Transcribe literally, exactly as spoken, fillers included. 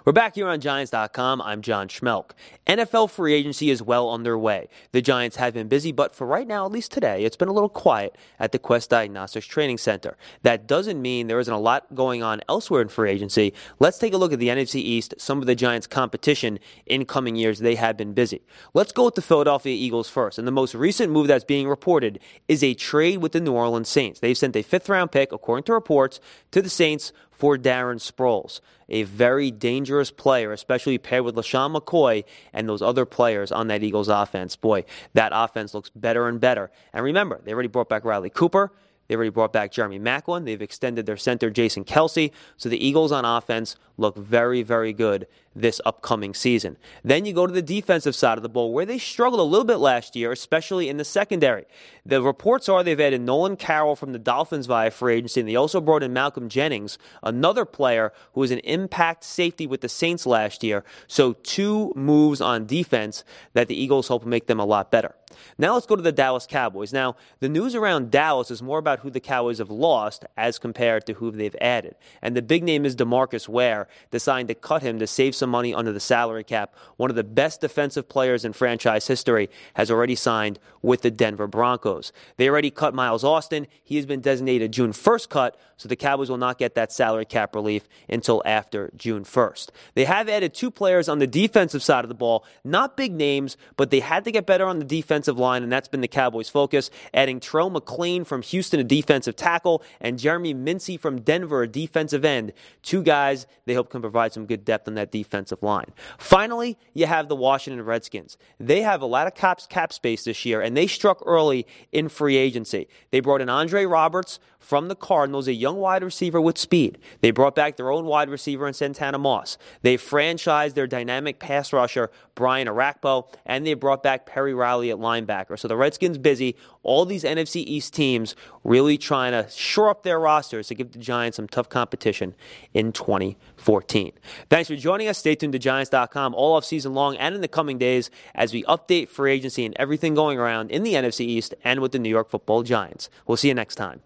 We're back here on Giants dot com. I'm John Schmelk. N F L free agency is well underway. The Giants have been busy, but for right now, at least today, it's been a little quiet at the Quest Diagnostics Training Center. That doesn't mean there isn't a lot going on elsewhere in free agency. Let's take a look at the N F C East, some of the Giants' competition in coming years. They have been busy. Let's go with the Philadelphia Eagles first. And the most recent move that's being reported is a trade with the New Orleans Saints. They've sent a fifth-round pick, according to reports, to the Saints for Darren Sproles, a very dangerous player, especially paired with LaShawn McCoy and those other players on that Eagles offense. Boy, that offense looks better and better. And remember, they already brought back Riley Cooper. They already brought back Jeremy Maclin. They've extended their center, Jason Kelce. So the Eagles on offense look very, very good this upcoming season. Then you go to the defensive side of the ball, where they struggled a little bit last year, especially in the secondary. The reports are they've added Nolan Carroll from the Dolphins via free agency, and they also brought in Malcolm Jennings, another player who was an impact safety with the Saints last year. So two moves on defense that the Eagles hope will make them a lot better. Now let's go to the Dallas Cowboys. Now, the news around Dallas is more about who the Cowboys have lost as compared to who they've added. And the big name is DeMarcus Ware, deciding to cut him to save some money under the salary cap. One of the best defensive players in franchise history has already signed with the Denver Broncos. They already cut Miles Austin. He has been designated a June first cut, so the Cowboys will not get that salary cap relief until after June first. They have added two players on the defensive side of the ball, not big names, but they had to get better on the defensive line, and that's been the Cowboys' focus, adding Terrell McClain from Houston, a defensive tackle, and Jeremy Mincey from Denver, a defensive end. Two guys they hope can provide some good depth on that defensive line. Finally, you have the Washington Redskins. They have a lot of cap, cap space this year, and they struck early in free agency. They brought in Andre Roberts from the Cardinals, a young wide receiver with speed. They brought back their own wide receiver in Santana Moss. They franchised their dynamic pass rusher, Brian Arakpo, and they brought back Perry Riley at linebacker. So the Redskins busy. All these N F C East teams really trying to shore up their rosters to give the Giants some tough competition in twenty fourteen. Thanks for joining us. Stay tuned to Giants dot com all offseason long and in the coming days as we update free agency and everything going around in the N F C East and with the New York Football Giants. We'll see you next time.